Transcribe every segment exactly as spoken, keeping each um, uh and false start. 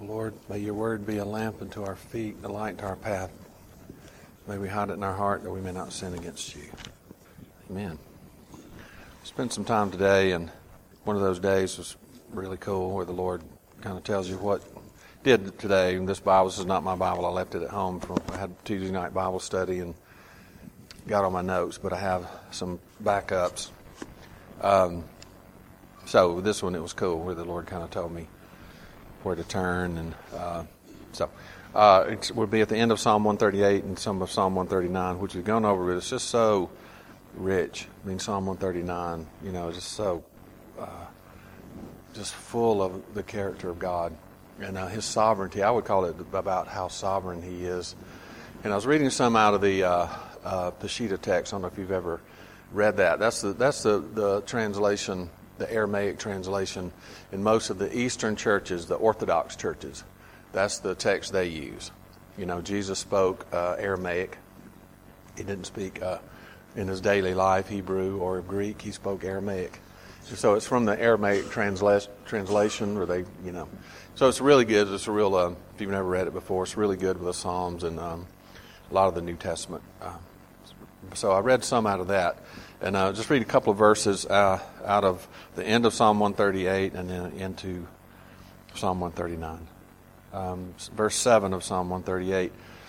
Lord, may your word be a lamp unto our feet, a light to our path. May we hide it in our heart that we may not sin against you. Amen. Spent some time today, and one of those days was really cool where the Lord kind of tells you what he did today. And this Bible, this is not my Bible. I left it at home. From I had Tuesday night Bible study and got all my notes, but I have some backups. Um, so this one, it was cool where the Lord kind of told me where to turn, and uh, so uh, it would be at the end of Psalm one thirty-eight and some of Psalm one thirty-nine, which we've gone over. But it's just so rich. I mean, Psalm one thirty-nine, you know, just so uh, just full of the character of God and uh, His sovereignty. I would call it about how sovereign He is. And I was reading some out of the uh, uh, Peshitta text. I don't know if you've ever read that. That's the that's the the translation, the Aramaic translation in most of the Eastern churches, the Orthodox churches. That's the text they use. You know, Jesus spoke uh, Aramaic. He didn't speak uh, in his daily life Hebrew or Greek. He spoke Aramaic. So it's from the Aramaic transla- translation, where they, you know. So it's really good. It's a real, uh, if you've never read it before, it's really good with the Psalms and um, a lot of the New Testament. Uh, so I read some out of that. And uh, just read a couple of verses uh, out of the end of Psalm one thirty-eight and then into Psalm one thirty-nine. Um, verse seven of Psalm one thirty-eight.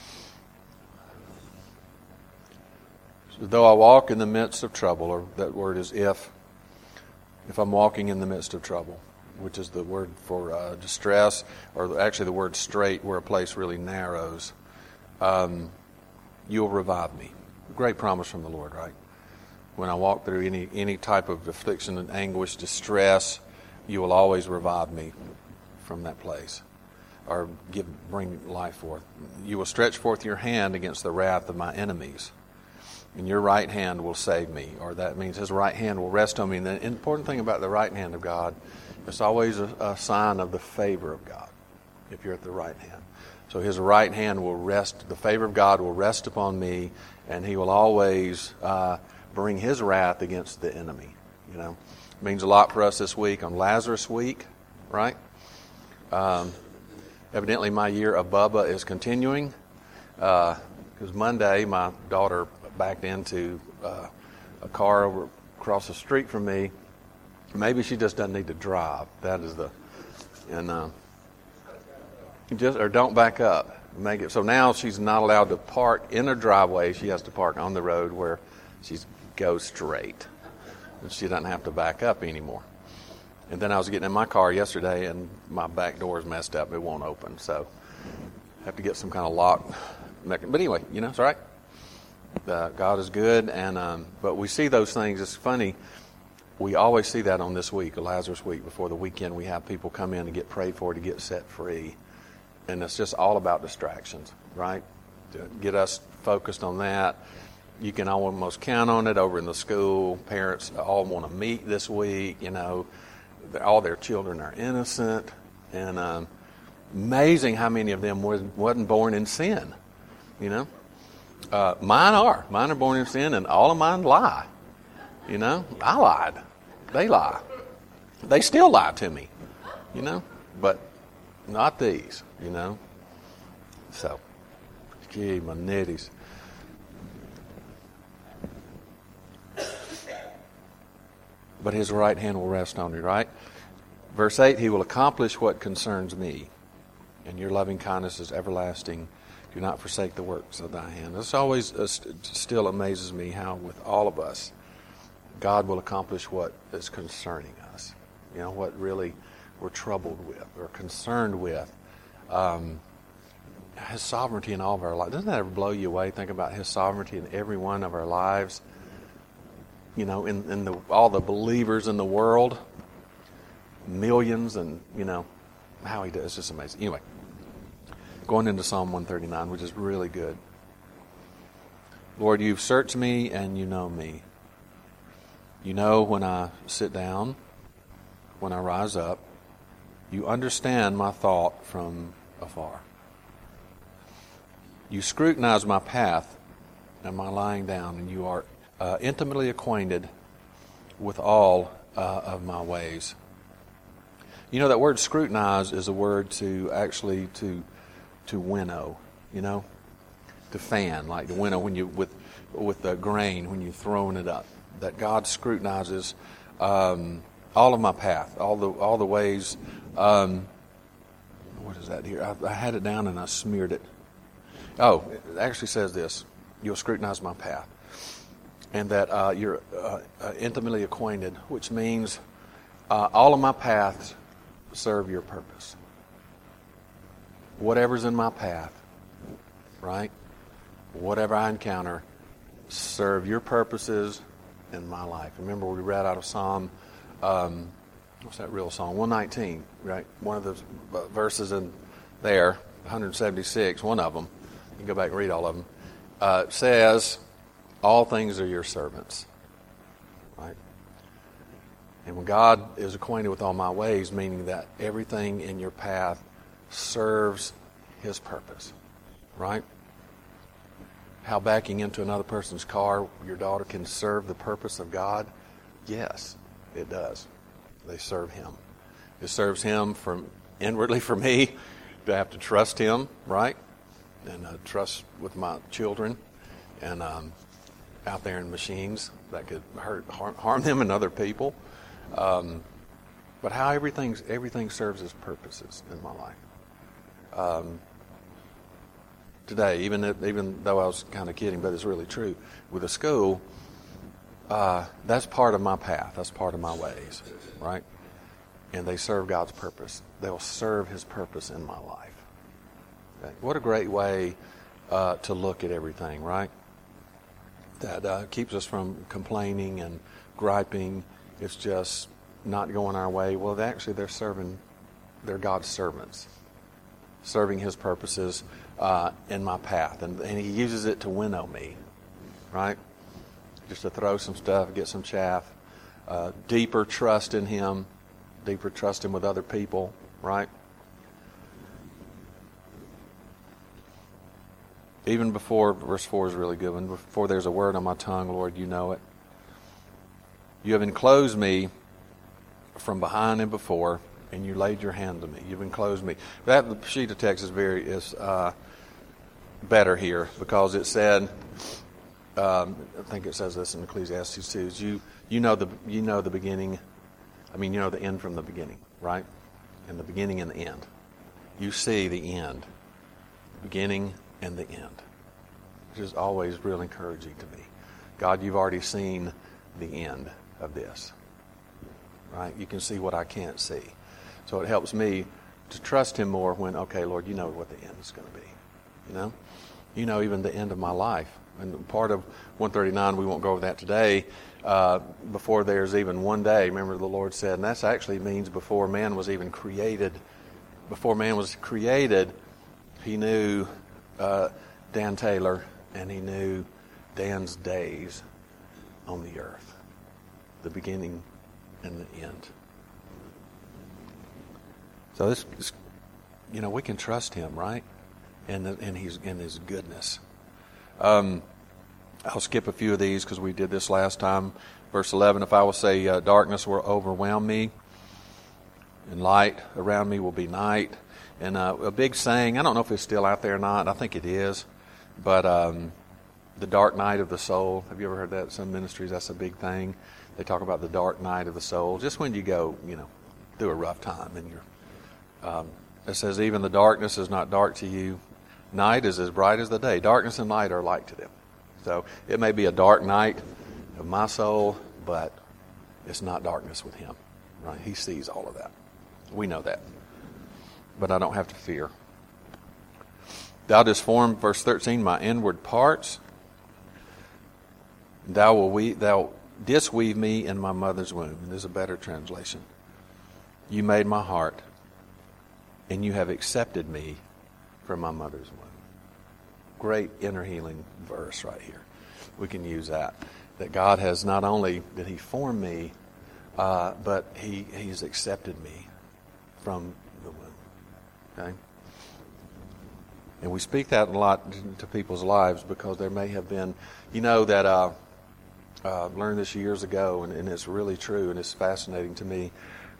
So, though I walk in the midst of trouble, or that word is if, if I'm walking in the midst of trouble, which is the word for uh, distress, or actually the word strait, where a place really narrows, um, you'll revive me. Great promise from the Lord, right? When I walk through any any type of affliction and anguish, distress, you will always revive me from that place, or give bring life forth. You will stretch forth your hand against the wrath of my enemies, and your right hand will save me. Or that means His right hand will rest on me. And the important thing about the right hand of God, it's always a, a sign of the favor of God, if you're at the right hand. So His right hand will rest, the favor of God will rest upon me, and He will always uh, bring His wrath against the enemy. You know, it means a lot for us this week on Lazarus Week, right? Um, evidently, my year of Bubba is continuing because uh, Monday my daughter backed into uh, a car over across the street from me. Maybe she just doesn't need to drive. That is the and uh, just or don't back up. Make it so now she's not allowed to park in her driveway. She has to park on the road where she's go straight, and she doesn't have to back up anymore. And then I was getting in my car yesterday, and my back door is messed up; it won't open. So I have to get some kind of lock. But anyway, you know, it's all right. Uh, God is good, and um, but we see those things. It's funny. We always see that on this week, Lazarus Week, before the weekend. We have people come in and get prayed for to get set free, and it's just all about distractions, right? To get us focused on that. You can almost count on it over in the school. Parents all want to meet this week. You know, all their children are innocent, and um, amazing how many of them was, wasn't born in sin. You know, uh, mine are. Mine are born in sin, and all of mine lie. You know, I lied. They lie. They still lie to me. You know, but not these. You know, so gee, my nitties. But His right hand will rest on you, right? Verse eight, He will accomplish what concerns me, and your loving kindness is everlasting. Do not forsake the works of thy hand. This always uh, st- still amazes me how with all of us, God will accomplish what is concerning us. You know, what really we're troubled with or concerned with. Um, His sovereignty in all of our lives. Doesn't that ever blow you away? Think about His sovereignty in every one of our lives. You know, in, in the, all the believers in the world, millions, and, you know, how He does. It's just amazing. Anyway, going into Psalm one thirty-nine, which is really good. Lord, you've searched me and you know me. You know when I sit down, when I rise up. You understand my thought from afar. You scrutinize my path and my lying down, and you are Uh, intimately acquainted with all uh, of my ways. You know, that word scrutinize is a word to actually to to winnow, you know, to fan, like the winnow when you with with the grain when you're throwing it up. That God scrutinizes um, all of my path, all the all the ways. Um, what is that here? I, I had it down and I smeared it. Oh, it actually says this: you'll scrutinize my path, and that uh, you're uh, uh, intimately acquainted, which means uh, all of my paths serve your purpose. Whatever's in my path, right? Whatever I encounter, serve your purposes in my life. Remember, we read out of Psalm, um, what's that real song? one nineteen, right? One of the verses in there, one seventy-six, one of them, you can go back and read all of them, uh, says, all things are your servants, right? And when God is acquainted with all my ways, meaning that everything in your path serves His purpose, right? How backing into another person's car, your daughter can serve the purpose of God? Yes, it does. They serve Him. It serves Him from inwardly for me to have to trust Him, right? And uh, trust with my children and um, out there in machines that could hurt, harm, harm them and other people. Um, but how everything everything serves its purposes in my life. Um, today, even if, even though I was kind of kidding, but it's really true. With a school, uh, that's part of my path. That's part of my ways, right? And they serve God's purpose. They'll serve His purpose in my life. Okay? What a great way uh, to look at everything, right? That uh, keeps us from complaining and griping. It's just not going our way. Well, they actually, they're serving, they're God's servants, serving His purposes uh, in my path. And, and He uses it to winnow me, right? Just to throw some stuff, get some chaff, uh, deeper trust in Him, deeper trust Him with other people, right? Even before, verse four is a really good one, before there's a word on my tongue, Lord, you know it. You have enclosed me from behind and before, and you laid your hand on me. You've enclosed me. That sheet of text is very is uh, better here because it said, um, I think it says this in Ecclesiastes two. Is you you know the you know the beginning. I mean, you know the end from the beginning, right? And the beginning and the end. You see the end, beginning and the end, which is always real encouraging to me. God, you've already seen the end of this, right? You can see what I can't see. So it helps me to trust Him more when, okay, Lord, you know what the end is going to be. You know? You know even the end of my life. And part of one thirty-nine, we won't go over that today, uh, before there's even one day, remember the Lord said, and that actually means before man was even created, before man was created, He knew uh, Dan Taylor and He knew Dan's days on the earth. The beginning and the end. So this, this you know, we can trust Him, right? And and He's in His goodness. Um, I'll skip a few of these because we did this last time. Verse eleven: if I will say uh, darkness will overwhelm me, and light around me will be night. And uh, a big saying, I don't know if it's still out there or not. I think it is, but um, the dark night of the soul. Have you ever heard that? Some ministries, that's a big thing. They talk about the dark night of the soul. Just when you go, you know, through a rough time, and you're. Um, it says, even the darkness is not dark to you. Night is as bright as the day. Darkness and light are alike to them. So it may be a dark night of my soul, but it's not darkness with Him. Right? He sees all of that. We know that. But I don't have to fear. Thou didst form, verse thirteen, my inward parts. Thou will we, thou didst weave me in my mother's womb. And there's a better translation. You made my heart, and you have accepted me from my mother's womb. Great inner healing verse right here. We can use that. That God has not only did He form me, uh, but He He's accepted me from the womb. Okay? And we speak that a lot to people's lives because there may have been, you know, that uh, uh, I learned this years ago, and, and it's really true, and it's fascinating to me,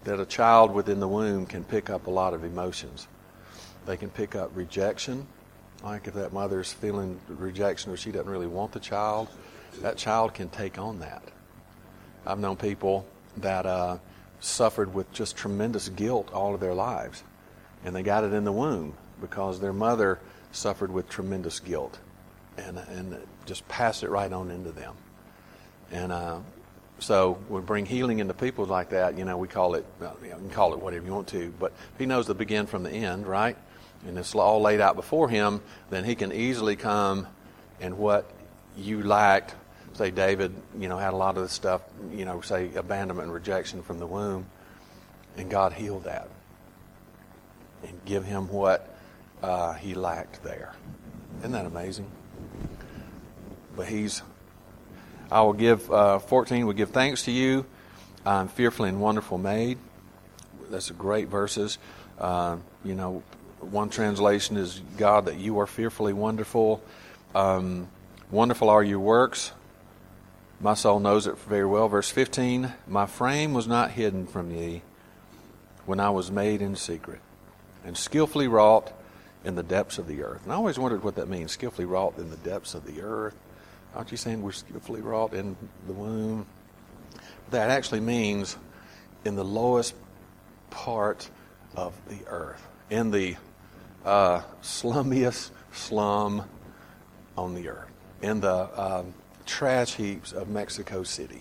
that a child within the womb can pick up a lot of emotions. They can pick up rejection. Like if that mother's feeling rejection or she doesn't really want the child, that child can take on that. I've known people that uh, suffered with just tremendous guilt all of their lives. And they got it in the womb because their mother suffered with tremendous guilt. And, and just passed it right on into them. And uh, so we bring healing into people like that. You know, we call it, well, you can call it whatever you want to, but he knows the begin from the end, right? And it's all laid out before him, then he can easily come and what you lacked, say David, you know, had a lot of this stuff, you know, say abandonment and rejection from the womb, and God healed that and give him what uh, he lacked there. Isn't that amazing? But he's, I will give, uh, fourteen, will give thanks to you. I'm fearfully and wonderful made. That's a great verses. Uh, you know, one translation is, God, that you are fearfully wonderful. Um, wonderful are your works. My soul knows it very well. Verse fifteen, my frame was not hidden from thee when I was made in secret and skillfully wrought in the depths of the earth. And I always wondered what that means, skillfully wrought in the depths of the earth. Aren't you saying we're skillfully wrought in the womb? That actually means in the lowest part of the earth, in the uh, slummiest slum on the earth, in the um, trash heaps of Mexico City.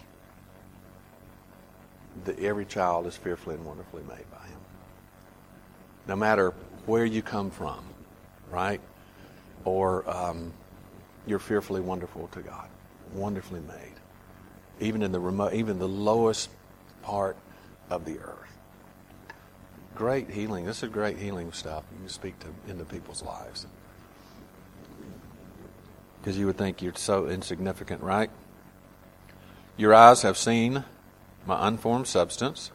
The, every child is fearfully and wonderfully made by him. No matter where you come from, right? Or um, you're fearfully wonderful to God, wonderfully made. Even in the remote, even the lowest part of the earth. Great healing. This is great healing stuff. You can speak to into people's lives. Because you would think you're so insignificant, right? Your eyes have seen my unformed substance,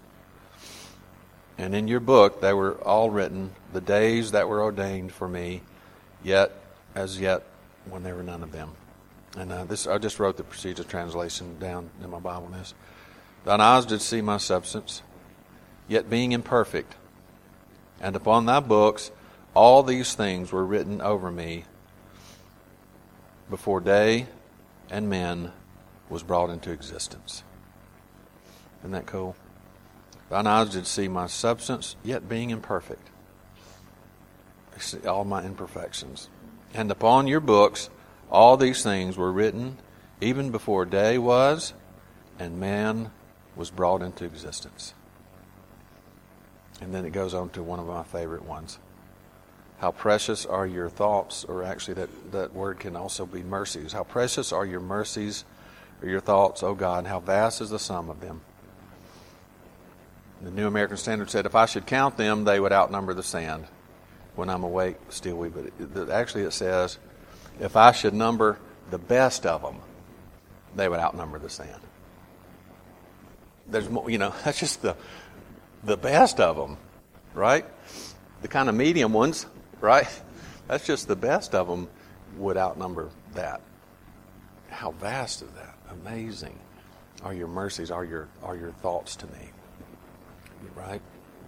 and in your book they were all written, the days that were ordained for me, yet as yet when there were none of them. And uh, this, I just wrote the Procedure translation down in my Bible. This, thine eyes did see my substance, yet being imperfect, and upon thy books all these things were written over me before day and men was brought into existence. Isn't that cool? Thine eyes did see my substance, yet being imperfect. See all my imperfections. And upon your books all these things were written even before day was and man was brought into existence. And then it goes on to one of my favorite ones. How precious are your thoughts, or actually that, that word can also be mercies. How precious are your mercies or your thoughts, O God, how vast is the sum of them. The New American Standard said, if I should count them, they would outnumber the sand. When I'm awake, still we. But it, actually it says, if I should number the best of them, they would outnumber the sand. There's more, you know, that's just the the best of them, right? The kind of medium ones, right? That's just the best of them would outnumber that. How vast is that? Amazing are your mercies, are your are your thoughts to me, right?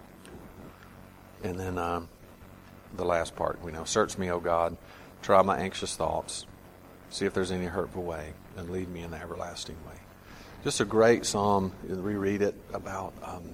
And then um, the last part, we know, search me, O God, try my anxious thoughts, see if there's any hurtful way, and lead me in the everlasting way. Just a great psalm. You reread it about. Um,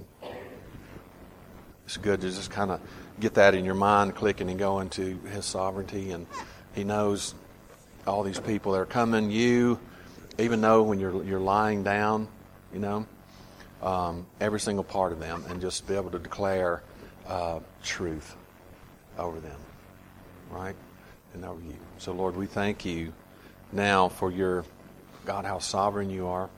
it's good to just kind of get that in your mind, clicking and going to His sovereignty, and He knows all these people that are coming. You, even though when you're you're lying down, you know, um, every single part of them, and just be able to declare uh, truth over them, right, and over you. So, Lord, we thank you now for your God, how sovereign you are.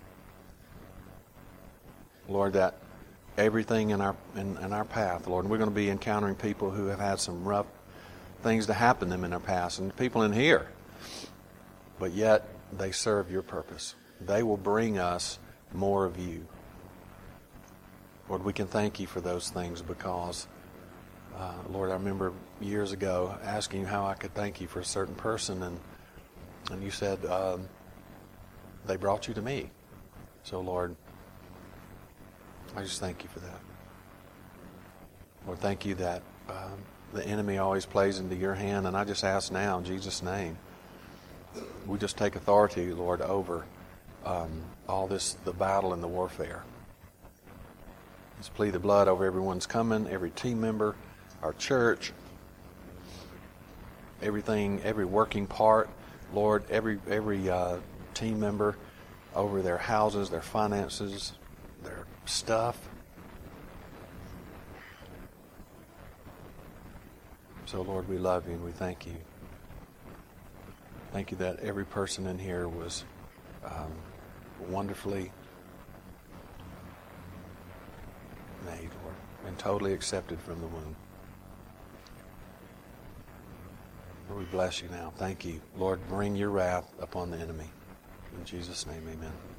Lord, that everything in our in, in our path, Lord, and we're going to be encountering people who have had some rough things to happen to them in their past, and people in here, but yet they serve your purpose. They will bring us more of you. Lord, we can thank you for those things because, uh, Lord, I remember years ago asking you how I could thank you for a certain person, and and you said um, they brought you to me. So, Lord, I just thank you for that. Lord, thank you that um, the enemy always plays into your hand, and I just ask now in Jesus' name, we just take authority, Lord, over um, all this, the battle and the warfare. Just plead the blood over everyone's coming, every team member, our church, everything, every working part, Lord, every every uh, team member, over their houses, their finances, their stuff. So, Lord, we love you and we thank you. Thank you that every person in here was um, wonderfully made, Lord, and totally accepted from the womb. Lord, we bless you now. Thank you. Lord, bring your wrath upon the enemy. In Jesus' name, amen.